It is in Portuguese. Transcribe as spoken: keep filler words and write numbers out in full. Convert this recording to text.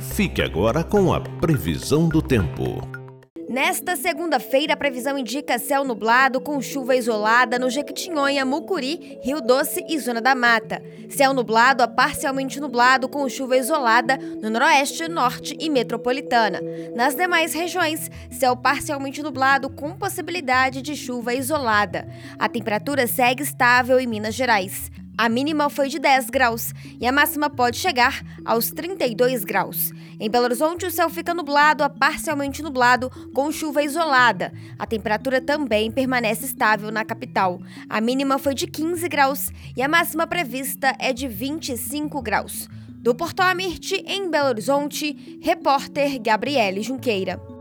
Fique agora com a previsão do tempo. Nesta segunda-feira, a previsão indica céu nublado com chuva isolada no Jequitinhonha, Mucuri, Rio Doce e Zona da Mata. Céu nublado a parcialmente nublado com chuva isolada no Noroeste, Norte e Metropolitana. Nas demais regiões, céu parcialmente nublado com possibilidade de chuva isolada. A temperatura segue estável em Minas Gerais. A mínima foi de dez graus e a máxima pode chegar aos trinta e dois graus. Em Belo Horizonte, o céu fica nublado a parcialmente nublado com chuva isolada. A temperatura também permanece estável na capital. A mínima foi de quinze graus e a máxima prevista é de vinte e cinco graus. Do Portal Amirte, em Belo Horizonte, repórter Gabriele Junqueira.